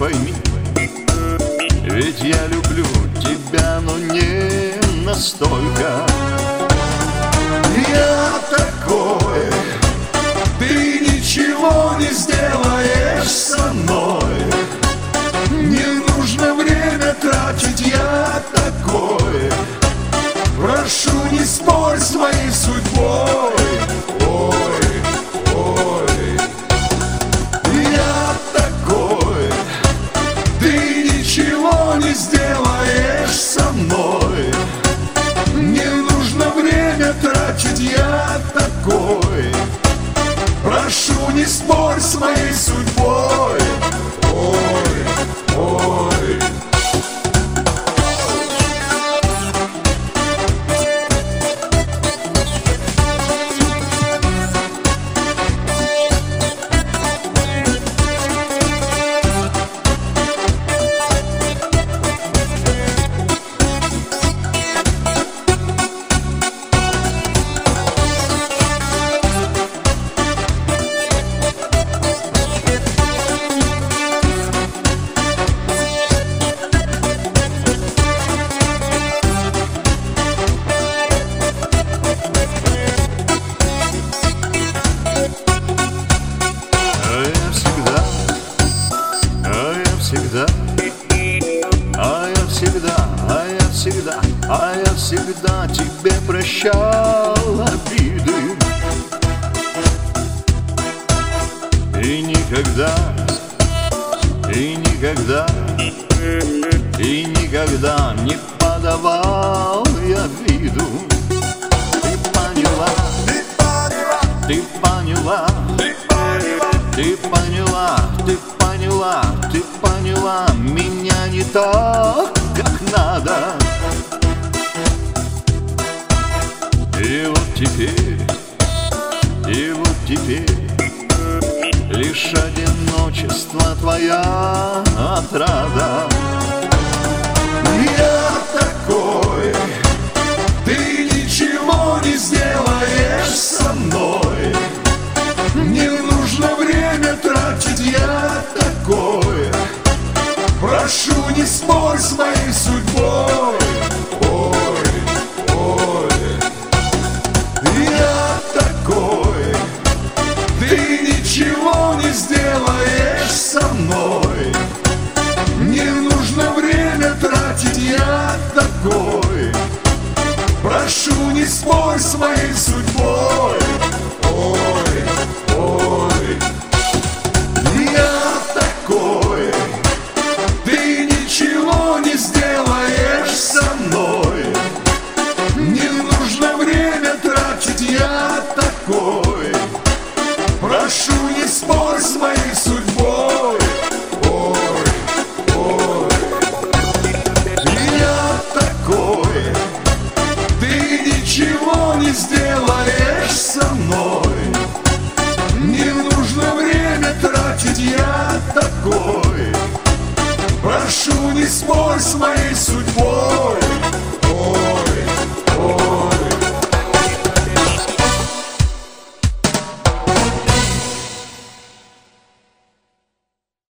пойми, ведь я люблю тебя, но не настолько. Я такой, ты ничего не сделаешь со мной. Не нужно время тратить, я такой. Прошу, не спорь с моей судьбой. Ой, ой, я такой, ты ничего не сделаешь со мной. Не нужно время тратить, я такой. Прошу, не спорь с моей судьбой. Ой, ой. А я всегда тебе прощал обиды. И никогда, и никогда, и никогда не подавал я виду. Ты поняла, ты поняла, ты поняла, ты поняла, ты поняла меня не так, как надо. И вот теперь лишь одиночество твоя отрада. Я такой, ты ничего не сделаешь со мной. Не нужно время тратить, я такой. Прошу, не спорь с моей судьбой. Ой, ой, я такой, ты ничего не сделаешь со мной. Не нужно время тратить, я такой. Прошу, не спорь с моей судьбой. Ой, ой, я такой, ты ничего не сделаешь со мной. Не нужно время тратить, я такой. Прошу, не спорь с моей судьбой. Ой, ой, я такой, ты ничего не сделаешь со мной. Не нужно время тратить, я такой. Прошу, не спорь с моей судьбой.